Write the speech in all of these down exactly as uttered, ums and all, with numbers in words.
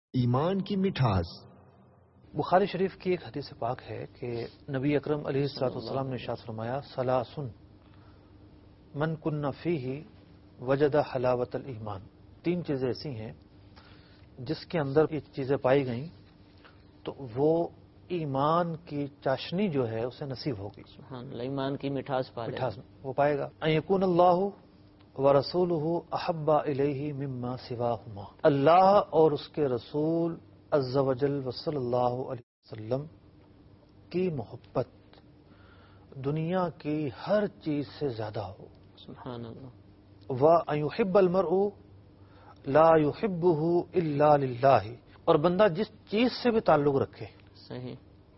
ایمان کی مٹھاس۔ بخاری شریف کی ایک حدیث پاک ہے کہ نبی اکرم علیہ الصلوۃ والسلام نے ارشاد فرمایا ثلاث من کن فیہ وجد حلاوت الایمان، تین چیزیں ایسی ہیں جس کے اندر یہ چیزیں پائی گئیں تو وہ ایمان کی چاشنی جو ہے اسے نصیب ہوگی، سبحان اللہ، ایمان کی مٹھاس پا لے گا، مٹھاس وہ پائے گا۔ ان یکون اللہ ورسولہ احب الیہ مما سواہما، اللہ اور اس کے رسول عز وجل وصلی اللہ علیہ وسلم کی محبت دنیا کی ہر چیز سے زیادہ ہو، سبحان اللہ، وَأَن يُحِبَّ الْمَرْءُ لَا يُحِبُّهُ إِلَّا لِلَّهِ، اور بندہ جس چیز سے بھی تعلق رکھے صحیح،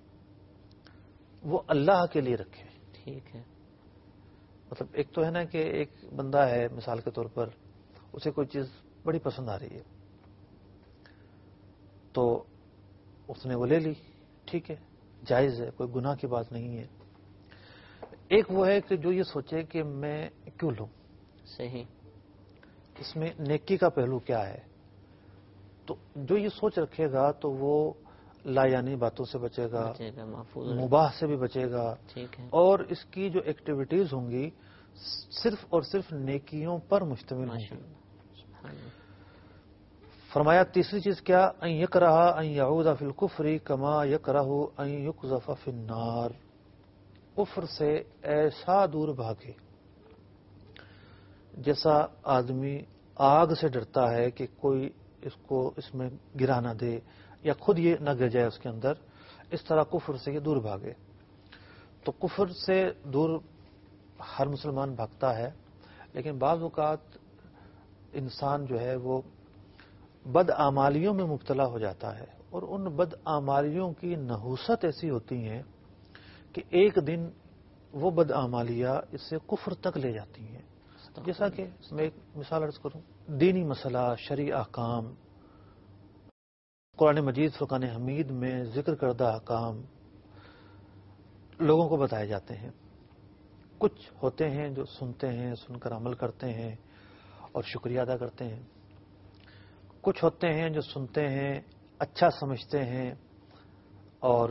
وہ اللہ کے لیے رکھے۔ ٹھیک ہے، مطلب ایک تو ہے نا کہ ایک بندہ ہے مثال کے طور پر اسے کوئی چیز بڑی پسند آ رہی ہے تو اس نے وہ لے لی، ٹھیک ہے، جائز ہے، کوئی گناہ کی بات نہیں ہے۔ ایک وہ ہے کہ جو یہ سوچے کہ میں کیوں لوں، صحیح، اس میں نیکی کا پہلو کیا ہے، تو جو یہ سوچ رکھے گا تو وہ لا یعنی باتوں سے بچے گا، بچے گا، محفوظ رہے گا، مباح سے بھی بچے گا، ٹھیک ہے، اور اس کی جو ایکٹیویٹیز ہوں گی صرف اور صرف نیکیوں پر مشتمل ہوں ماشاء گی۔ اللہ، سبحان اللہ، فرمایا تیسری چیز کیا، ان یکرہ ان یعود فی الکفر کما یکرہ ان یقذف فی النار، کفر سے ایسا دور بھاگے جیسا آدمی آگ سے ڈرتا ہے کہ کوئی اس کو اس میں گرا نہ دے یا خود یہ نہ گر جائے اس کے اندر، اس طرح کفر سے یہ دور بھاگے۔ تو کفر سے دور ہر مسلمان بھاگتا ہے، لیکن بعض اوقات انسان جو ہے وہ بد اعمالیوں میں مبتلا ہو جاتا ہے، اور ان بد اعمالیوں کی نحوست ایسی ہوتی ہیں کہ ایک دن وہ بد اعمالیاں اس سے کفر تک لے جاتی ہیں۔ جیسا کہ میں ایک مثال عرض کروں، دینی مسئلہ، شرعی احکام، قرآن مجید فرقان حمید میں ذکر کردہ احکام لوگوں کو بتائے جاتے ہیں۔ کچھ ہوتے ہیں جو سنتے ہیں، سن کر عمل کرتے ہیں اور شکریہ ادا کرتے ہیں، کچھ ہوتے ہیں جو سنتے ہیں، اچھا سمجھتے ہیں اور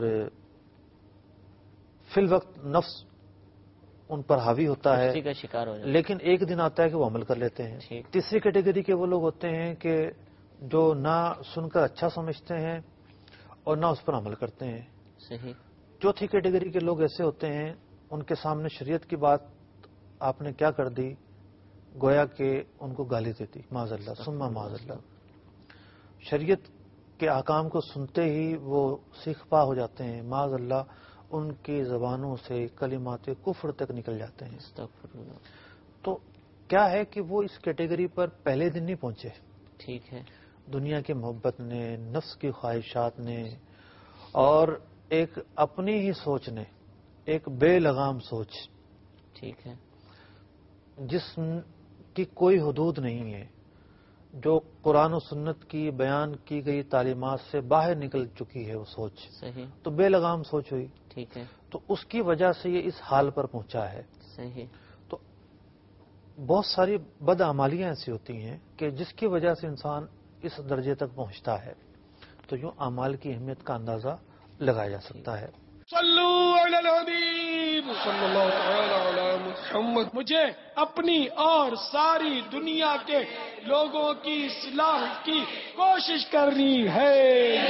فی الوقت نفس ان پر حاوی ہوتا ہے، اسی کا شکار ہو جاتا ہے، لیکن ایک دن آتا ہے کہ وہ عمل کر لیتے ہیں۔ ٹھیک، تیسری کیٹیگری کے وہ لوگ ہوتے ہیں کہ جو نہ سن کر اچھا سمجھتے ہیں اور نہ اس پر عمل کرتے ہیں۔ صحیح، چوتھی کیٹیگری کے لوگ ایسے ہوتے ہیں ان کے سامنے شریعت کی بات آپ نے کیا کر دی، گویا کہ ان کو گالی دیتی، معاذ اللہ ثم معاذ اللہ۔ شریعت کے احکام کو سنتے ہی وہ سیخ پا ہو جاتے ہیں، معاذ اللہ ان کی زبانوں سے کلمات کفر تک نکل جاتے ہیں۔ استغفر اللہ، تو کیا ہے کہ وہ اس کیٹیگری پر پہلے دن نہیں پہنچے، ٹھیک ہے، دنیا کی محبت نے، نفس کی خواہشات نے اور ایک اپنی ہی سوچ نے، ایک بے لگام سوچ ٹھیک ہے، جس کی کوئی حدود نہیں ہے، جو قرآن و سنت کی بیان کی گئی تعلیمات سے باہر نکل چکی ہے وہ سوچ، صحیح، تو بے لگام سوچ ہوئی، ٹھیک ہے، تو اس کی وجہ سے یہ اس حال پر پہنچا ہے۔ صحیح، تو بہت ساری بد اعمالیاں ایسی ہوتی ہیں کہ جس کی وجہ سے انسان اس درجے تک پہنچتا ہے، تو یوں اعمال کی اہمیت کا اندازہ لگایا جا سکتا ہے۔ صلو علی الحبیب صلی اللہ تعالی علی محمد۔ مجھے اپنی اور ساری دنیا کے لوگوں کی اصلاح کی کوشش کرنی ہے۔